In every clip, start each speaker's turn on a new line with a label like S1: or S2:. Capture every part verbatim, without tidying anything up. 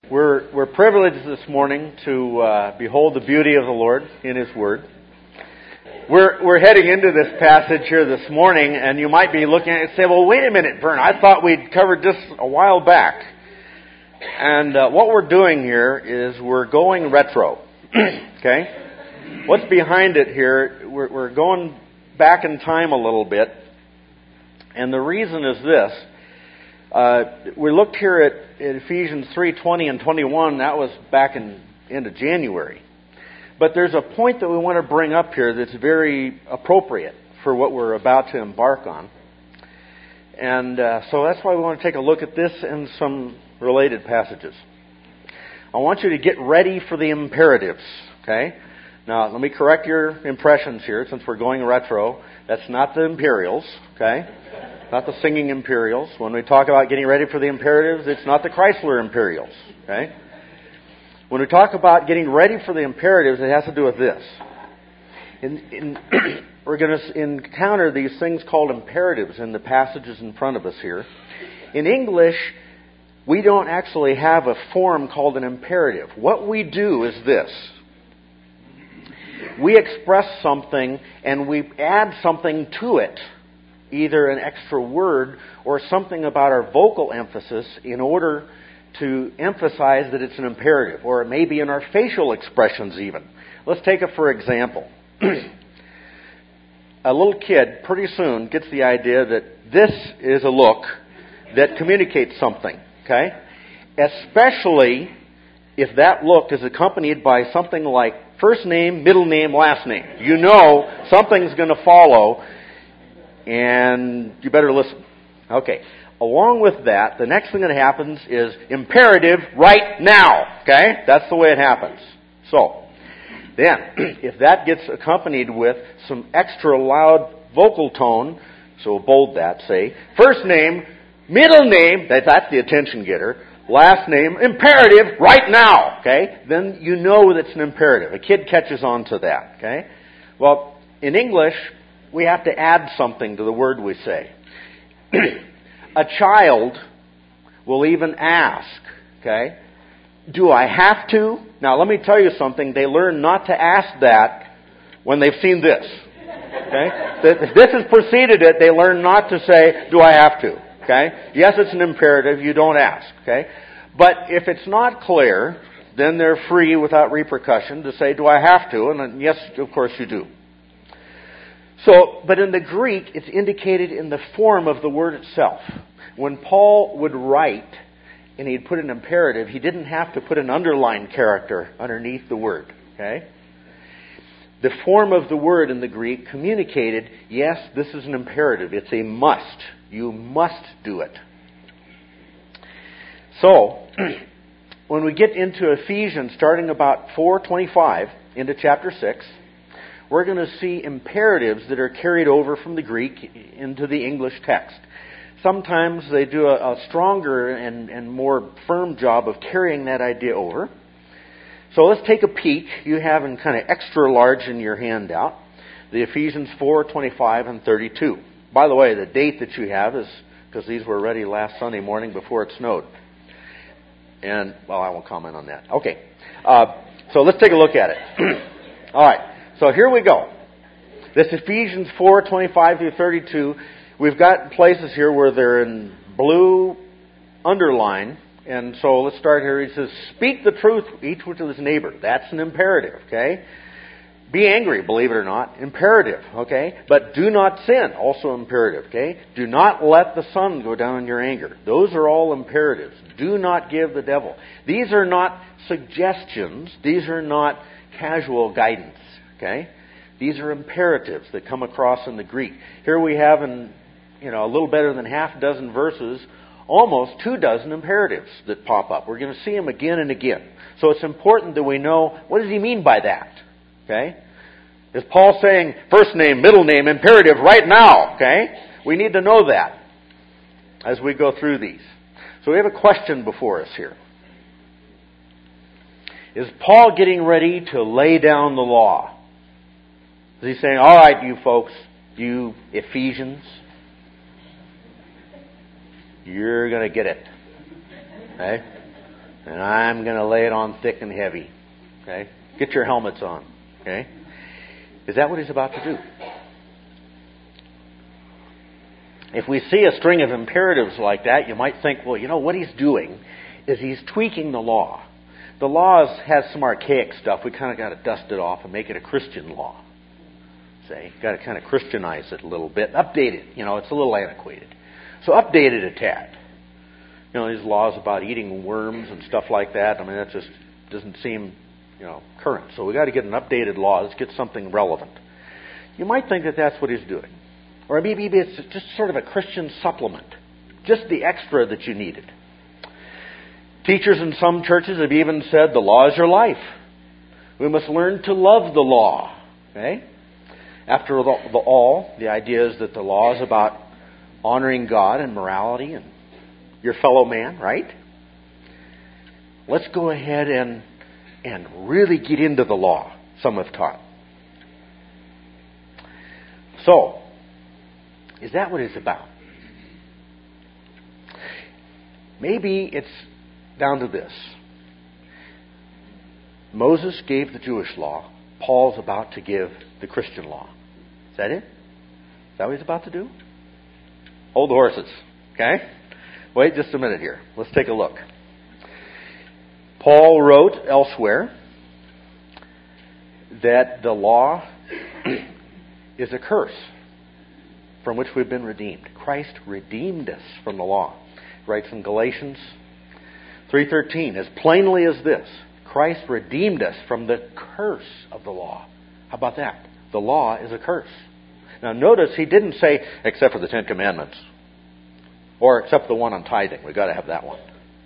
S1: We're, we're privileged this morning to uh, behold the beauty of the Lord in His Word. We're, we're heading into this passage here this morning, and you might be looking at it and say, well, wait a minute, Vern, I thought we'd covered this a while back. And uh, what we're doing here is we're going retro. Okay? What's behind it here, we're, we're going back in time a little bit. And the reason is this. Uh, we looked here at, at Ephesians three twenty and twenty-one. That was back in end of January. But there's a point that we want to bring up here that's very appropriate for what we're about to embark on. And uh, so that's why we want to take a look at this and some related passages. I want you to get ready for the imperatives. Okay? Now, let me correct your impressions here since we're going retro. That's not the Imperials. Okay? Not the singing Imperials. When we talk about getting ready for the imperatives, it's not the Chrysler Imperials. Okay? When we talk about getting ready for the imperatives, it has to do with this. In, in, we're going to encounter these things called imperatives in the passages in front of us here. In English, we don't actually have a form called an imperative. What we do is this. We express something and we add something to it. Either an extra word or something about our vocal emphasis in order to emphasize that it's an imperative. Or it may be in our facial expressions even. Let's take it for example. A little kid pretty soon gets the idea that this is a look that communicates something. Okay? Especially if that look is accompanied by something like first name, middle name, last name. You know something's going to follow. And you better listen. Okay. Along with that, the next thing that happens is imperative right now. Okay? That's the way it happens. So, then, if that gets accompanied with some extra loud vocal tone, so bold that, say, first name, middle name, that, that's the attention getter, last name, imperative right now. Okay? Then you know that it's an imperative. A kid catches on to that. Okay? Well, in English, we have to add something to the word we say. A child will even ask, okay, do I have to? Now, let me tell you something. They learn not to ask that when they've seen this. Okay? If this has preceded it, they learn not to say, do I have to? Okay? Yes, it's an imperative. You don't ask. Okay? But if it's not clear, then they're free without repercussion to say, do I have to? And then, yes, of course you do. So, but in the Greek, it's indicated in the form of the word itself. When Paul would write and he'd put an imperative, he didn't have to put an underlined character underneath the word. Okay? The form of the word in the Greek communicated, yes, this is an imperative. It's a must. You must do it. So, when we get into Ephesians, starting about four twenty-five into chapter six, we're going to see imperatives that are carried over from the Greek into the English text. Sometimes they do a, a stronger and, and more firm job of carrying that idea over. So let's take a peek. You have in kind of extra large in your handout, the Ephesians four twenty-five and thirty-two. By the way, the date that you have is, because these were ready last Sunday morning before it snowed. And, well, I won't comment on that. Okay. Uh, so let's take a look at it. All right. So here we go. This Ephesians four twenty-five through thirty-two, we've got places here where they're in blue underline. And so let's start here. He says, speak the truth each with his neighbor. That's an imperative, okay? Be angry, believe it or not. Imperative, okay? But do not sin, also imperative, okay? Do not let the sun go down in your anger. Those are all imperatives. Do not give the devil. These are not suggestions. These are not casual guidance. Okay? These are imperatives that come across in the Greek. Here we have in, you know, a little better than half a dozen verses, almost two dozen imperatives that pop up. We're going to see them again and again. So it's important that we know, what does he mean by that? Okay? Is Paul saying first name, middle name, imperative right now? Okay? We need to know that as we go through these. So we have a question before us here. Is Paul getting ready to lay down the law? Is he saying, all right, you folks, you Ephesians, you're going to get it. Okay? and I'm going to lay it on thick and heavy. Okay? Get your helmets on. Okay? Is that what he's about to do? If we see a string of imperatives like that, you might think, well, you know, what he's doing is he's tweaking the law. The law has some archaic stuff. We kind of got to dust it off and make it a Christian law. Say, got to kind of Christianize it a little bit, update it. You know, it's a little antiquated. So update it a tad. You know, these laws about eating worms and stuff like that, I mean, that just doesn't seem, you know, current. So we got to get an updated law. Let's get something relevant. You might think that that's what he's doing. Or maybe it's just sort of a Christian supplement. Just the extra that you needed. Teachers in some churches have even said the law is your life. We must learn to love the law. Okay? After all, the idea is that the law is about honoring God and morality and your fellow man, right? Let's go ahead and, and really get into the law, some have taught. So, is that what it's about? Maybe it's down to this. Moses gave the Jewish law. Paul's about to give the Christian law. Is that it? Is that what he's about to do? Hold the horses. Okay? Wait just a minute here. Let's take a look. Paul wrote elsewhere that the law is a curse from which we've been redeemed. Christ redeemed us from the law. He writes in Galatians three thirteen, as plainly as this, Christ redeemed us from the curse of the law. How about that? The law is a curse. Now notice he didn't say, except for the Ten Commandments. Or except the one on tithing. We've got to have that one.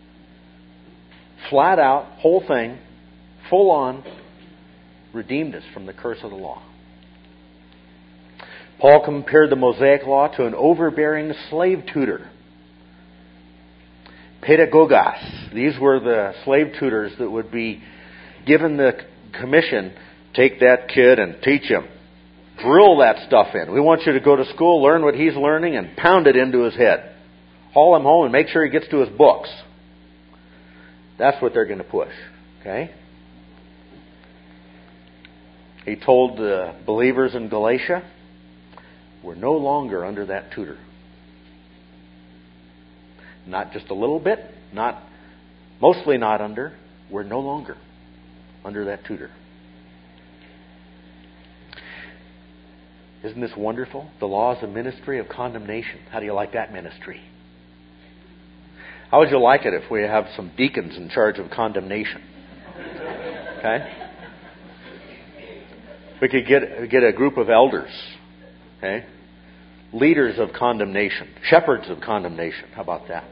S1: Flat out, whole thing, full on, redeemed us from the curse of the law. Paul compared the Mosaic law to an overbearing slave tutor. Pedagogos. These were the slave tutors that would be given the commission, take that kid and teach him. Drill that stuff in. We want you to go to school, learn what he's learning, and pound it into his head. Haul him home and make sure he gets to his books. That's what they're going to push. Okay? He told the believers in Galatia, we're no longer under that tutor. Not just a little bit, not mostly not under. We're no longer under that tutor. Isn't this wonderful? The law is a ministry of condemnation. How do you like that ministry? How would you like it if we have some deacons in charge of condemnation? Okay? We could get get a group of elders, okay? Leaders of condemnation, shepherds of condemnation. How about that?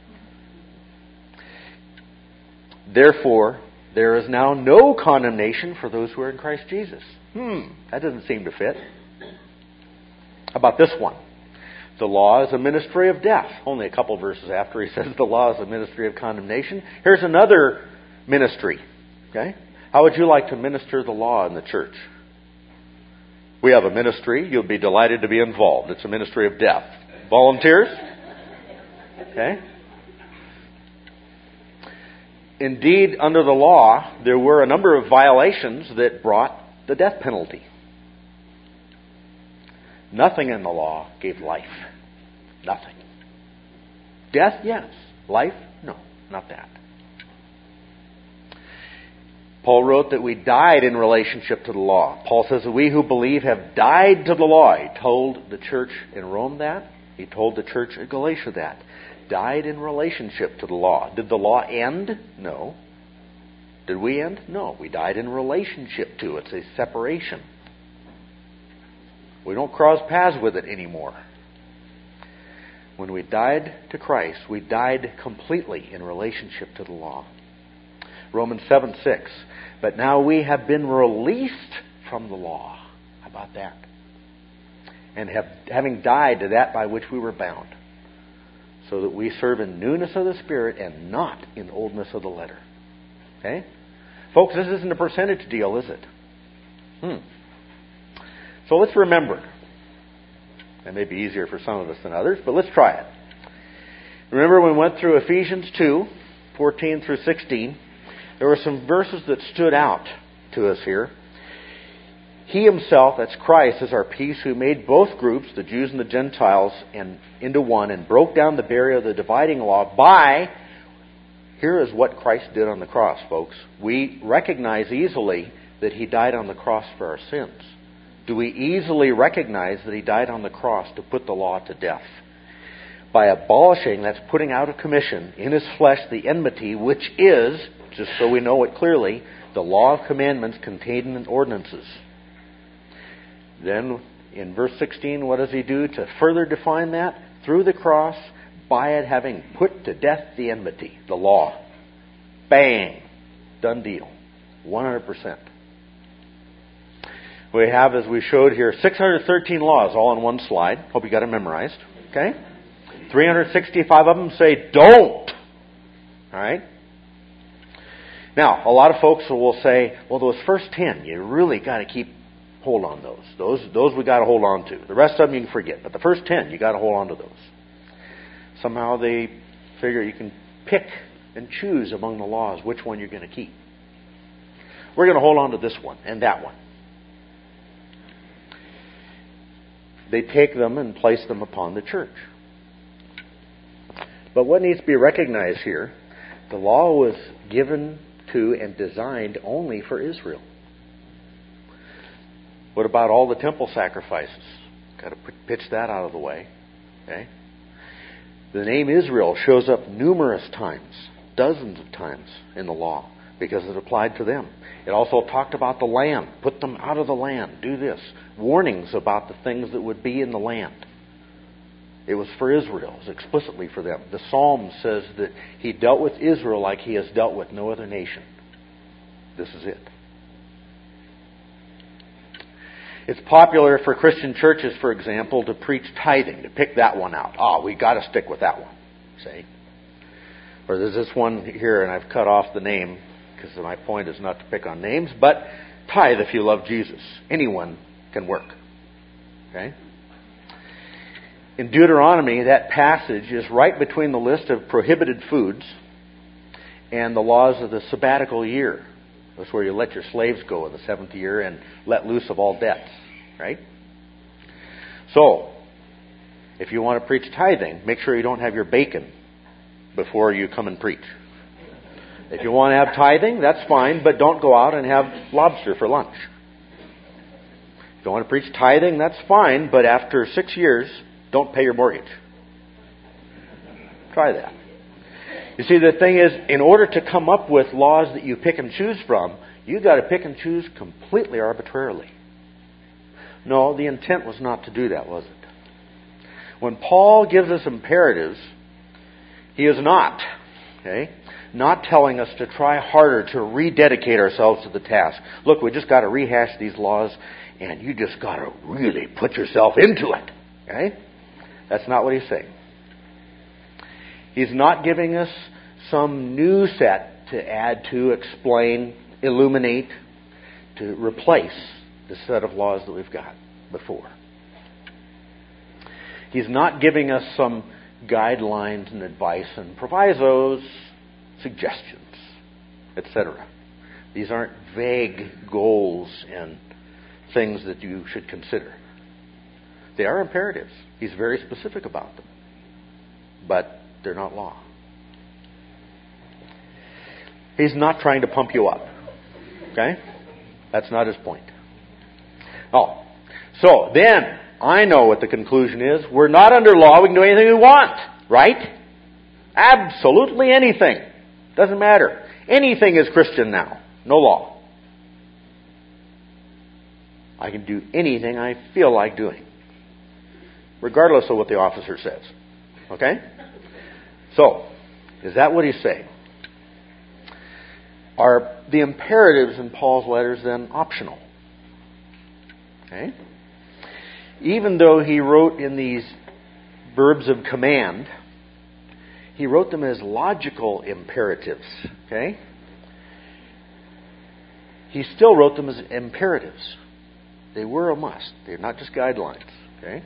S1: Therefore, there is now no condemnation for those who are in Christ Jesus. Hmm, that doesn't seem to fit. How about this one? The law is a ministry of death. Only a couple verses after he says the law is a ministry of condemnation. Here's another ministry. Okay? How would you like to minister the law in the church? We have a ministry. You'll be delighted to be involved. It's a ministry of death. Volunteers? Okay? Indeed, under the law, there were a number of violations that brought the death penalty. Nothing in the law gave life. Nothing. Death, yes. Life, no. Not that. Paul wrote that we died in relationship to the law. Paul says that we who believe have died to the law. He told the church in Rome that. He told the church at Galatia that. Died in relationship to the law. Did the law end? No. Did we end? No. We died in relationship to it. It's a separation. We don't cross paths with it anymore. When we died to Christ, we died completely in relationship to the law. Romans seven six. But now we have been released from the law. How about that? And have having died to that by which we were bound. So that we serve in newness of the Spirit and not in oldness of the letter. Okay? Folks, this isn't a percentage deal, is it? Hmm. So let's remember. That may be easier for some of us than others, but let's try it. Remember we went through Ephesians two, fourteen through sixteen, there were some verses that stood out to us here. He himself, that's Christ, is our peace, who made both groups, the Jews and the Gentiles, and into one, and broke down the barrier of the dividing law by, here is what Christ did on the cross, folks. We recognize easily that He died on the cross for our sins. Do we easily recognize that He died on the cross to put the law to death? By abolishing, that's putting out of commission, in His flesh the enmity, which is, just so we know it clearly, the law of commandments contained in ordinances. Then, in verse sixteen, what does He do to further define that? Through the cross, by it having put to death the enmity, the law. Bang! Done deal. one hundred percent. We have, as we showed here, six hundred thirteen laws all in one slide. Hope you got it memorized. Okay? three hundred sixty-five of them say don't. Alright? Now, a lot of folks will say, well, those first ten, you really got to keep hold on those. Those those we got to hold on to. The rest of them you can forget. But the first ten, you got to hold on to those. Somehow they figure you can pick and choose among the laws which one you're going to keep. We're going to hold on to this one and that one. They take them and place them upon the church. But what needs to be recognized here, the law was given to and designed only for Israel. What about all the temple sacrifices? Got to pitch that out of the way. Okay? The name Israel shows up numerous times, dozens of times in the law, because it applied to them. It also talked about the land. Put them out of the land. Do this. Warnings about the things that would be in the land. It was for Israel. It was explicitly for them. The Psalm says that He dealt with Israel like He has dealt with no other nation. This is it. It's popular for Christian churches, for example, to preach tithing, to pick that one out. Oh, we got to stick with that one. See? Or there's this one here, and I've cut off the name, because my point is not to pick on names, but tithe if you love Jesus. Anyone can work. Okay? In Deuteronomy, that passage is right between the list of prohibited foods and the laws of the sabbatical year. That's where you let your slaves go in the seventh year and let loose of all debts. Right? So, if you want to preach tithing, make sure you don't have your bacon before you come and preach. If you want to have tithing, that's fine, but don't go out and have lobster for lunch. If you want to preach tithing, that's fine, but after six years, don't pay your mortgage. Try that. You see, the thing is, in order to come up with laws that you pick and choose from, you've got to pick and choose completely arbitrarily. No, the intent was not to do that, was it? When Paul gives us imperatives, he is not, okay, not telling us to try harder to rededicate ourselves to the task. Look, we just got to rehash these laws, and you just got to really put yourself into it. Okay? That's not what he's saying. He's not giving us some new set to add to, explain, illuminate, to replace the set of laws that we've got before. He's not giving us some guidelines and advice and provisos, suggestions, et cetera. These aren't vague goals and things that you should consider. They are imperatives. He's very specific about them. But they're not law. He's not trying to pump you up. Okay? That's not his point. Oh, so then I know what the conclusion is. We're not under law. We can do anything we want. Right? Absolutely anything. Doesn't matter. Anything is Christian now. No law. I can do anything I feel like doing, regardless of what the officer says. Okay? So, is that what he's saying? Are the imperatives in Paul's letters then optional? Okay? Even though he wrote in these verbs of command, he wrote them as logical imperatives. Okay? He still wrote them as imperatives. They were a must. They're not just guidelines. Okay?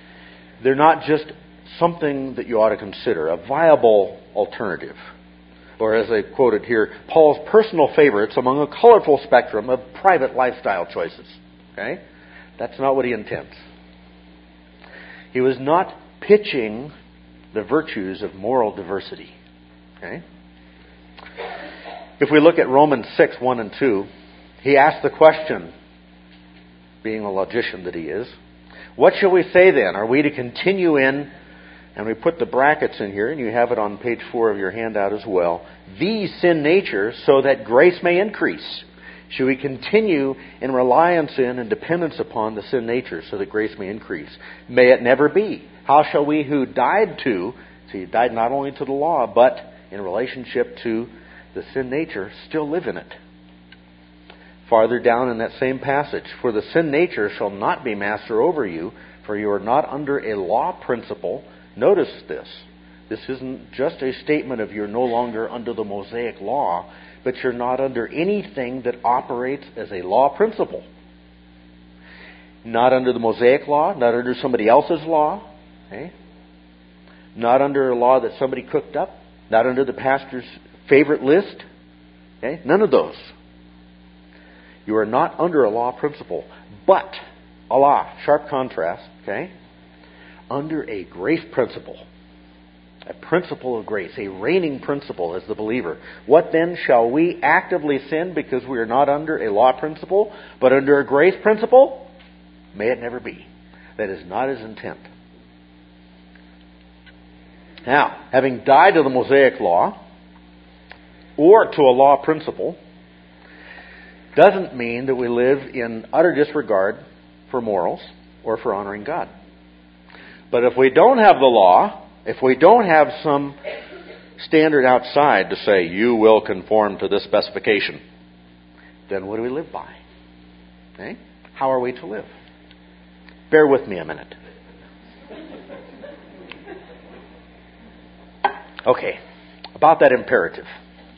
S1: They're not just something that you ought to consider, a viable alternative. or as I quoted here, Paul's personal favorites among a colorful spectrum of private lifestyle choices. Okay? That's not what he intends. He was not pitching the virtues of moral diversity. Okay? If we look at Romans six, one and two, he asked the question, being the logician that he is, what shall we say then? Are we to continue in, and we put the brackets in here, and you have it on page four of your handout as well, the sin nature, so that grace may increase? Should we continue in reliance in and dependence upon the sin nature, so that grace may increase? May it never be. How shall we who died to, see, died not only to the law, but in relationship to the sin nature, still live in it? Farther down in that same passage, for the sin nature shall not be master over you, for you are not under a law principle. Notice this. This isn't just a statement of you're no longer under the Mosaic law, but you're not under anything that operates as a law principle. Not under the Mosaic law, not under somebody else's law, okay? Not under a law that somebody cooked up, not under the pastor's favorite list. Okay? None of those. You are not under a law principle, but Allah, sharp contrast, okay? Under a grace principle. A principle of grace, a reigning principle as the believer. What then, shall we actively sin because we are not under a law principle, but under a grace principle? May it never be. That is not his intent. Now, having died to the Mosaic law, or to a law principle, doesn't mean that we live in utter disregard for morals or for honoring God. But if we don't have the law, if we don't have some standard outside to say, you will conform to this specification, then what do we live by? Okay? How are we to live? Bear with me a minute. Okay, about that imperative.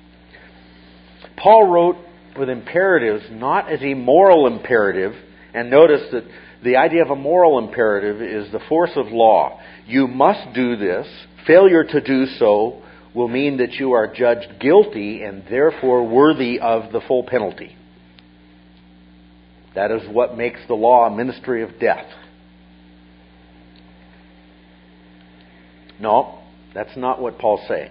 S1: Paul wrote with imperatives not as a moral imperative, and notice that the idea of a moral imperative is the force of law. You must do this. Failure to do so will mean that you are judged guilty and therefore worthy of the full penalty. That is what makes the law a ministry of death. No, that's not what Paul's saying.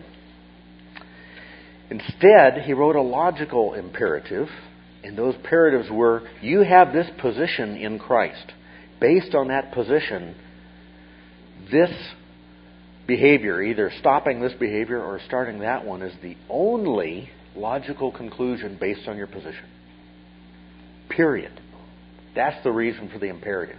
S1: Instead, he wrote a logical imperative, and those imperatives were, you have this position in Christ. Based on that position, this behavior, either stopping this behavior or starting that one, is the only logical conclusion based on your position. Period. That's the reason for the imperative.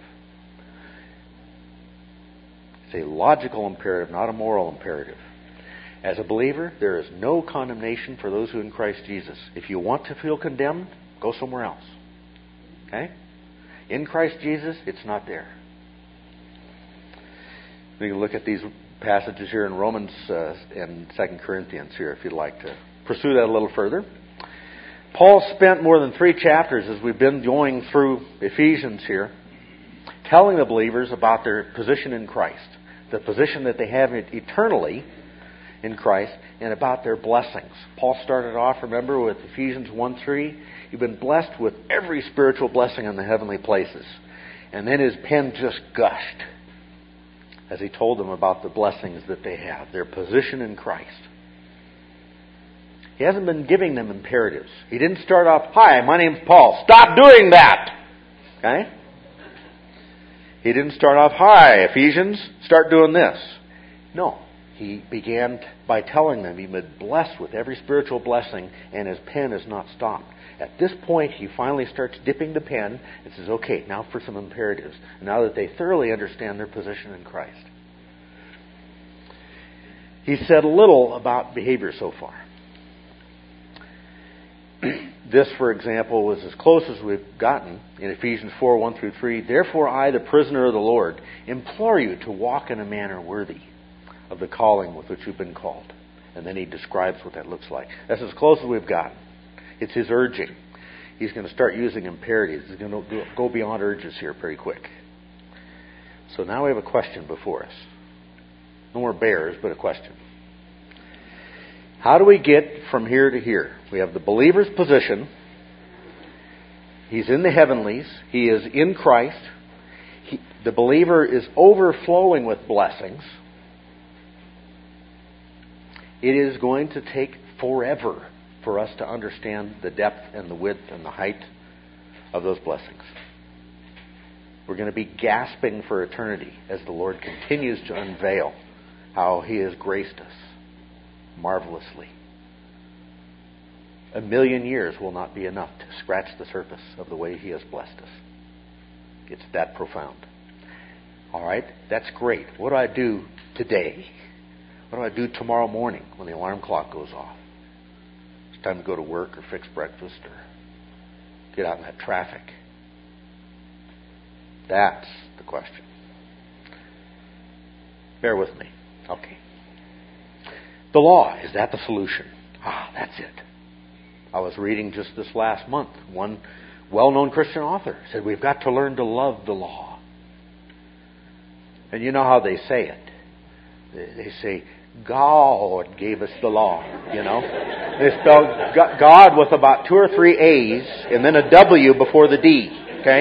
S1: It's a logical imperative, not a moral imperative. As a believer, there is no condemnation for those who are in Christ Jesus. If you want to feel condemned, go somewhere else. Okay? In Christ Jesus, it's not there. We can look at these passages here in Romans uh, and Second Corinthians here if you'd like to pursue that a little further. Paul spent more than three chapters as we've been going through Ephesians here, telling the believers about their position in Christ, the position that they have eternally in Christ, and about their blessings. Paul started off, remember, with Ephesians one three. You've been blessed with every spiritual blessing in the heavenly places. And then his pen just gushed as he told them about the blessings that they have, their position in Christ. He hasn't been giving them imperatives. He didn't start off, hi, my name's Paul. Stop doing that! Okay? He didn't start off, hi, Ephesians, start doing this. No. He began by telling them he'd been blessed with every spiritual blessing, and his pen has not stopped. At this point, he finally starts dipping the pen and says, okay, now for some imperatives, now that they thoroughly understand their position in Christ. He said little about behavior so far. This, for example, was as close as we've gotten in Ephesians four, one through three. Therefore, I, the prisoner of the Lord, implore you to walk in a manner worthy of the calling with which you've been called. And then he describes what that looks like. That's as close as we've gotten. It's his urging. He's going to start using imperatives. He's going to go beyond urges here pretty quick. So now we have a question before us. No more bears, but a question. How do we get from here to here? We have the believer's position. He's in the heavenlies. He is in Christ. He, the believer is overflowing with blessings. It is going to take forever for us to understand the depth and the width and the height of those blessings. We're going to be gasping for eternity as the Lord continues to unveil how He has graced us marvelously. A million years will not be enough to scratch the surface of the way He has blessed us. It's that profound. All right, that's great. What do I do today? What do I do tomorrow morning when the alarm clock goes off? It's time to go to work or fix breakfast or get out in that traffic. That's the question. Bear with me. Okay. The law, is that the solution? Ah, that's it. I was reading just this last month. One well-known Christian author said we've got to learn to love the law. And you know how they say it. They say, God gave us the law, you know. They spell God with about two or three A's and then a W before the D, okay?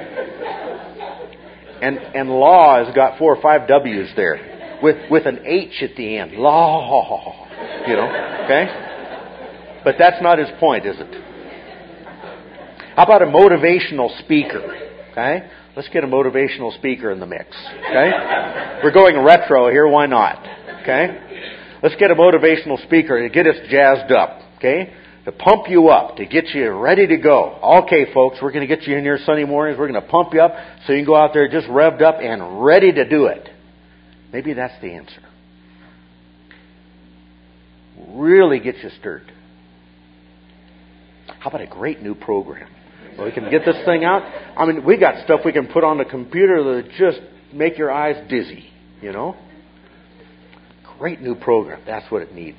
S1: And and law has got four or five W's there with, with an H at the end. Law, you know, okay? But that's not his point, is it? How about a motivational speaker, okay? Let's get a motivational speaker in the mix, okay? We're going retro here, why not? Okay? Let's get a motivational speaker to get us jazzed up, okay? To pump you up, to get you ready to go. Okay, folks, we're going to get you in here Sunday mornings. We're going to pump you up so you can go out there just revved up and ready to do it. Maybe that's the answer. Really get you stirred. How about a great new program? Well, we can get this thing out. I mean, we got stuff we can put on the computer that just make your eyes dizzy, you know? Great new program. That's what it needs.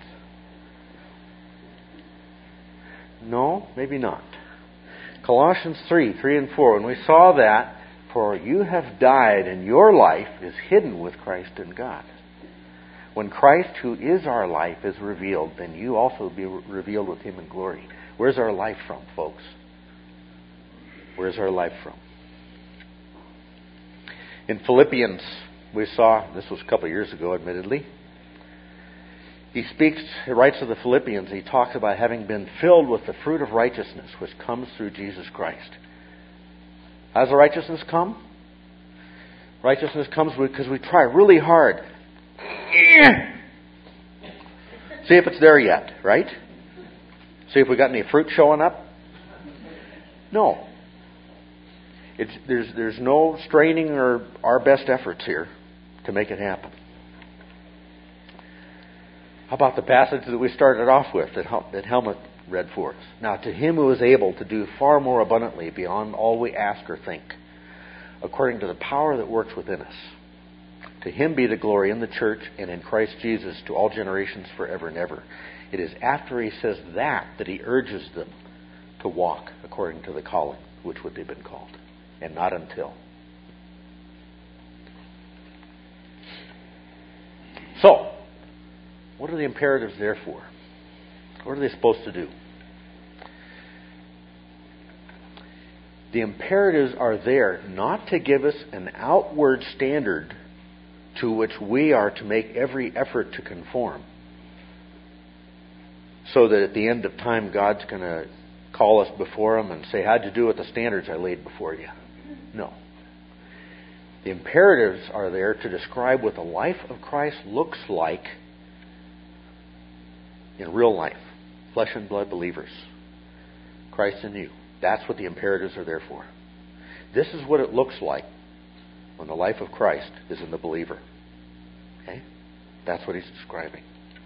S1: No, maybe not. Colossians three, three and four. When we saw that, for you have died and your life is hidden with Christ in God. When Christ, who is our life, is revealed, then you also will be revealed with Him in glory. Where's our life from, folks? Where's our life from? In Philippians, we saw, this was a couple of years ago, admittedly, he speaks, he writes to the Philippians, he talks about having been filled with the fruit of righteousness which comes through Jesus Christ. How does the righteousness come? Righteousness comes because we try really hard. See if it's there yet, right? See if we got any fruit showing up? No. It's, there's, there's no straining or our best efforts here to make it happen. How about the passage that we started off with that, that Helmut read for us? Now, to Him who is able to do far more abundantly beyond all we ask or think, according to the power that works within us, to Him be the glory in the church and in Christ Jesus to all generations forever and ever. It is after He says that that He urges them to walk according to the calling which would they've been called, and not until. So, what are the imperatives there for? What are they supposed to do? The imperatives are there not to give us an outward standard to which we are to make every effort to conform, so that at the end of time God's going to call us before Him and say, how'd you do with the standards I laid before you? No. The imperatives are there to describe what the life of Christ looks like in real life. Flesh and blood believers. Christ in you. That's what the imperatives are there for. This is what it looks like when the life of Christ is in the believer. Okay? That's what he's describing.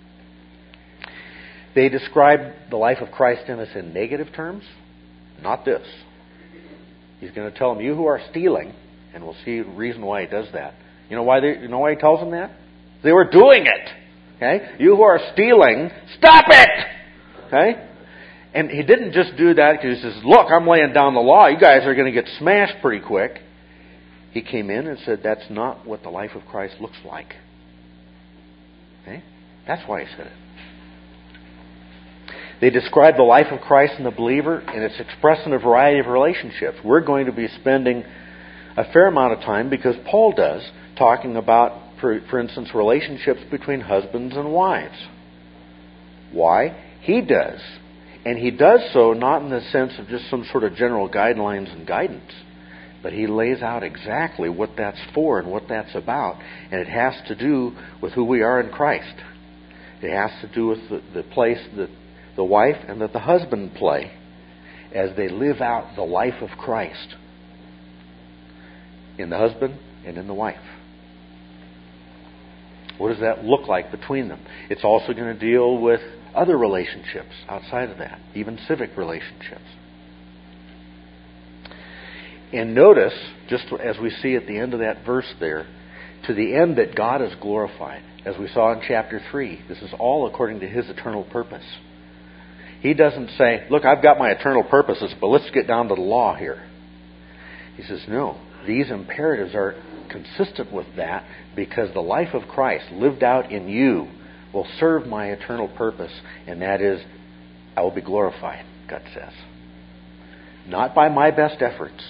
S1: They describe the life of Christ in us in negative terms. Not this. He's going to tell them, you who are stealing, and we'll see the reason why he does that. You know why they, you know why he tells them that? They were doing it. Okay? You who are stealing, stop it! Okay? And he didn't just do that because he says, look, I'm laying down the law. You guys are going to get smashed pretty quick. He came in and said, that's not what the life of Christ looks like. Okay? That's why he said it. They describe the life of Christ in the believer, and it's expressed in a variety of relationships. We're going to be spending a fair amount of time, because Paul does, talking about, for, for instance, relationships between husbands and wives. Why? He does. And he does so not in the sense of just some sort of general guidelines and guidance, but he lays out exactly what that's for and what that's about. And it has to do with who we are in Christ. It has to do with the, the place that the wife and that the husband play as they live out the life of Christ in the husband and in the wife. What does that look like between them? It's also going to deal with other relationships outside of that, even civic relationships. And notice, just as we see at the end of that verse there, to the end that God is glorified. As we saw in chapter three, this is all according to His eternal purpose. He doesn't say, look, I've got my eternal purposes, but let's get down to the law here. He says, no, these imperatives are consistent with that, because the life of Christ lived out in you will serve my eternal purpose, and that is, I will be glorified, God says. Not by my best efforts,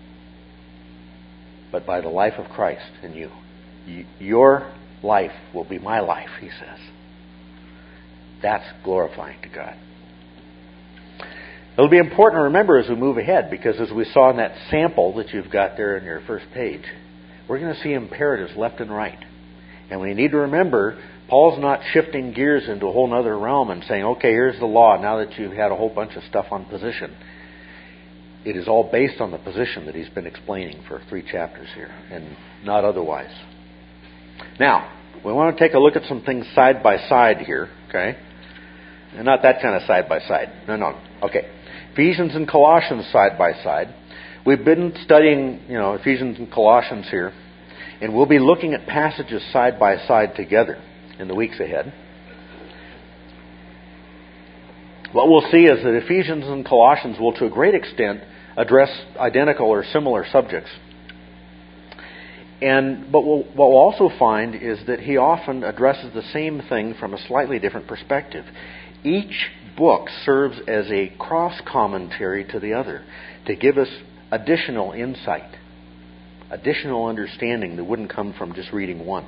S1: but by the life of Christ in you. Your life will be my life, he says. That's glorifying to God. It'll be important to remember as we move ahead, because as we saw in that sample that you've got there in your first page, we're going to see imperatives left and right. And we need to remember, Paul's not shifting gears into a whole other realm and saying, okay, here's the law, now that you've had a whole bunch of stuff on position. It is all based on the position that he's been explaining for three chapters here, and not otherwise. Now, we want to take a look at some things side by side here, okay? And not that kind of side by side. No, no. Okay. Ephesians and Colossians side by side. We've been studying, you know, Ephesians and Colossians here, and we'll be looking at passages side by side together in the weeks ahead. What we'll see is that Ephesians and Colossians will, to a great extent, address identical or similar subjects. And but we'll, what we'll also find is that he often addresses the same thing from a slightly different perspective. Each book serves as a cross-commentary to the other to give us additional insight, additional understanding that wouldn't come from just reading one.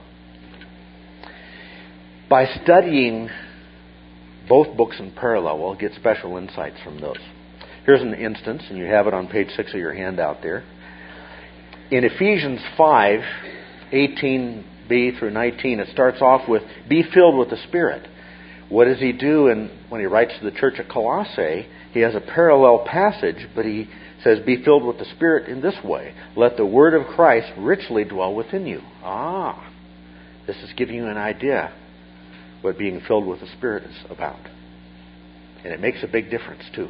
S1: By studying both books in parallel, we'll get special insights from those. Here's an instance, and you have it on page six of your handout there. In Ephesians five, eighteen b through nineteen, it starts off with, be filled with the Spirit. What does he do in, when he writes to the church at Colossae? He has a parallel passage, but he says, be filled with the Spirit in this way. Let the word of Christ richly dwell within you. Ah, this is giving you an idea what being filled with the Spirit is about. And it makes a big difference, too.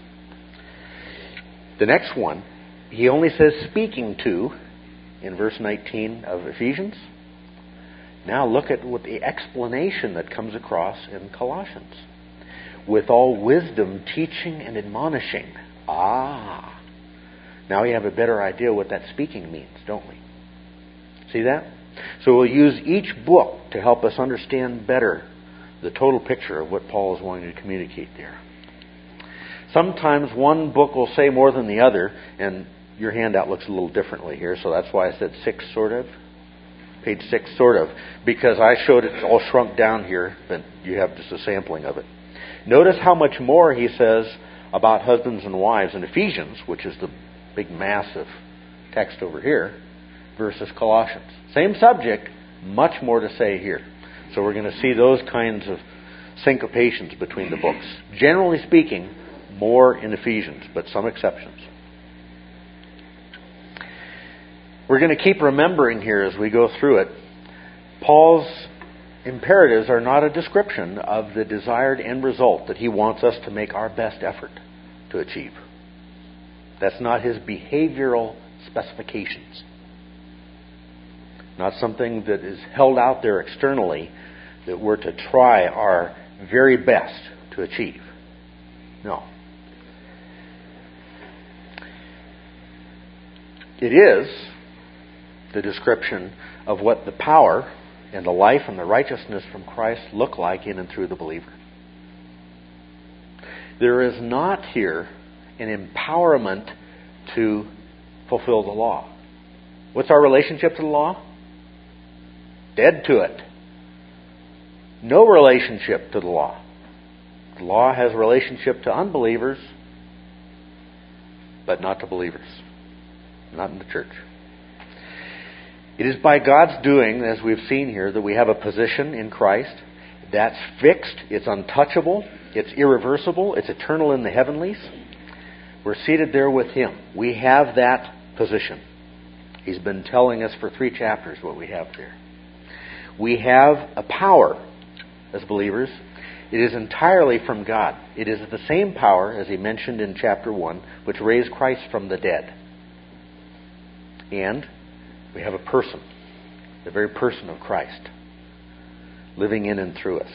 S1: The next one, he only says speaking to in verse nineteen of Ephesians. Now look at what the explanation that comes across in Colossians. With all wisdom, teaching and admonishing. Ah. Now we have a better idea what that speaking means, don't we? See that? So we'll use each book to help us understand better the total picture of what Paul is wanting to communicate there. Sometimes one book will say more than the other, and your handout looks a little differently here, so that's why I said six, sort of. Page six, sort of, because I showed it all shrunk down here, but you have just a sampling of it. Notice how much more he says about husbands and wives in Ephesians, which is the big massive text over here, versus Colossians. Same subject, much more to say here. So we're going to see those kinds of syncopations between the books. Generally speaking, more in Ephesians, but some exceptions. We're going to keep remembering here as we go through it, Paul's imperatives are not a description of the desired end result that he wants us to make our best effort to achieve. That's not his behavioral specifications. Not something that is held out there externally that we're to try our very best to achieve. No. It is the description of what the power and the life and the righteousness from Christ look like in and through the believer. There is not here an empowerment to fulfill the law. What's our relationship to the law? Dead to it. No relationship to the law. The law has a relationship to unbelievers, but not to believers. Not in the church. It is by God's doing, as we've seen here, that we have a position in Christ. That's fixed. It's untouchable. It's irreversible. It's eternal in the heavenlies. We're seated there with Him. We have that position. He's been telling us for three chapters what we have there. We have a power as believers. It is entirely from God. It is the same power, as He mentioned in chapter one, which raised Christ from the dead. And we have a person, the very person of Christ, living in and through us.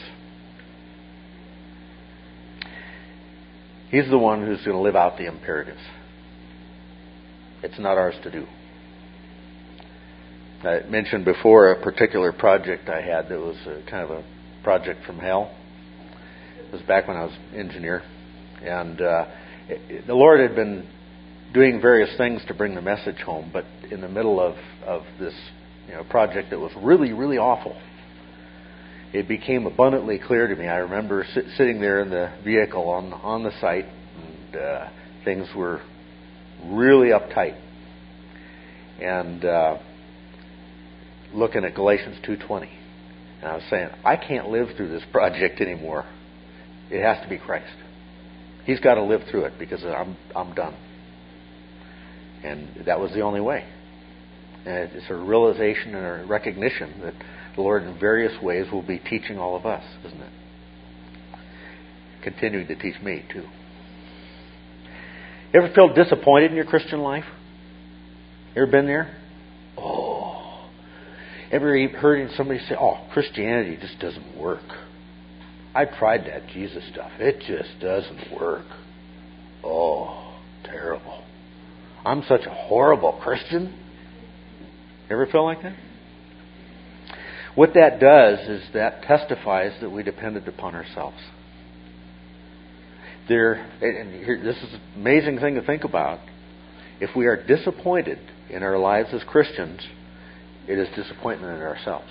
S1: He's the one who's going to live out the imperatives. It's not ours to do. I mentioned before a particular project I had that was a, kind of a project from hell. It was back when I was an engineer. And uh, it, the Lord had been doing various things to bring the message home, but in the middle of, of this you know, project that was really, really awful, it became abundantly clear to me. I remember sit, sitting there in the vehicle on, on the site, and uh, things were really uptight. And uh, looking at Galatians two twenty. And I was saying, I can't live through this project anymore. It has to be Christ. He's got to live through it because I'm I'm done. And that was the only way. And it's a realization and a recognition that the Lord in various ways will be teaching all of us, isn't it? Continuing to teach me too. You ever felt disappointed in your Christian life? You ever been there? Oh. Ever heard somebody say, oh, Christianity just doesn't work. I tried that Jesus stuff. It just doesn't work. Oh, terrible. I'm such a horrible Christian. Ever feel like that? What that does is that testifies that we depended upon ourselves. There, and here, this is an amazing thing to think about. If we are disappointed in our lives as Christians, it is disappointment in ourselves.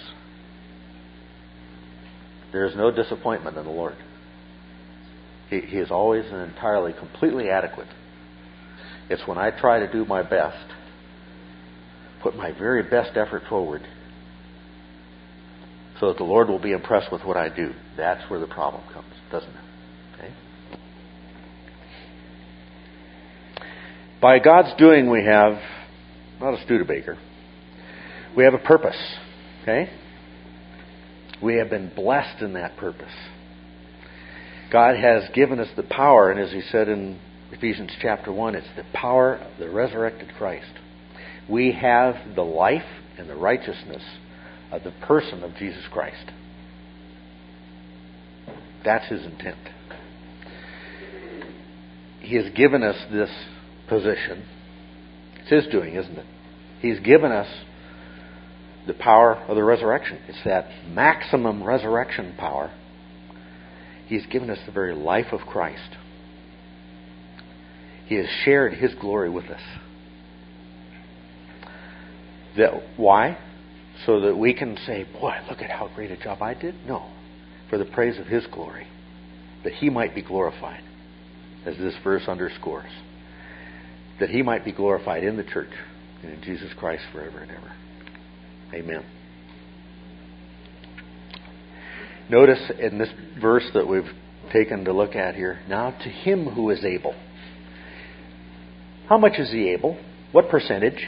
S1: There is no disappointment in the Lord. He, he is always and entirely, completely adequate. It's when I try to do my best, put my very best effort forward, so that the Lord will be impressed with what I do. That's where the problem comes, doesn't it? Okay? By God's doing, we have not a Studebaker. We have a purpose. Okay? We have been blessed in that purpose. God has given us the power, and as He said in Ephesians chapter one, it's the power of the resurrected Christ. We have the life and the righteousness of the person of Jesus Christ. That's His intent. He has given us this position. It's His doing, isn't it? He's given us the power of the resurrection. It's that maximum resurrection power. He's given us the very life of Christ. He has shared His glory with us. That, why? So that we can say, boy, look at how great a job I did? No. For the praise of His glory. That He might be glorified. As this verse underscores. That He might be glorified in the church. And in Jesus Christ forever and ever. Amen. Notice in this verse that we've taken to look at here. Now to Him who is able. How much is He able? What percentage?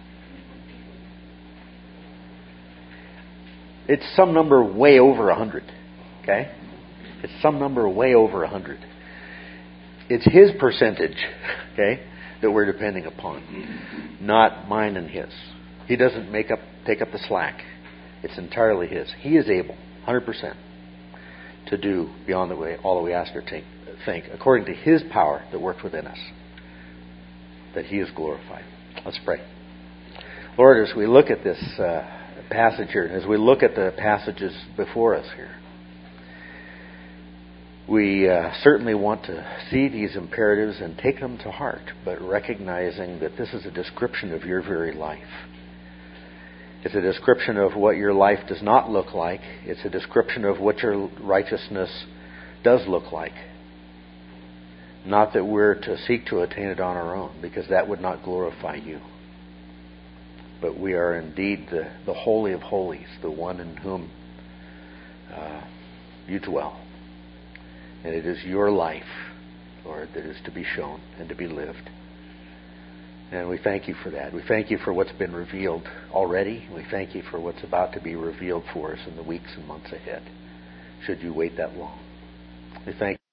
S1: It's some number way over a hundred. Okay? It's some number way over a hundred. It's His percentage, okay, that we're depending upon. Not mine and His. He doesn't make up take up the slack. It's entirely His. He is able, one hundred percent, to do beyond the way all that we ask or think, think, according to His power that works within us. That He is glorified. Let's pray. Lord, as we look at this uh, passage here, and as we look at the passages before us here, we uh, certainly want to see these imperatives and take them to heart, but recognizing that this is a description of your very life. It's a description of what your life does not look like. It's a description of what your righteousness does look like. Not that we're to seek to attain it on our own, because that would not glorify you. But we are indeed the, the Holy of Holies, the one in whom uh, you dwell. And it is your life, Lord, that is to be shown and to be lived. And we thank you for that. We thank you for what's been revealed already. We thank you for what's about to be revealed for us in the weeks and months ahead, should you wait that long. We thank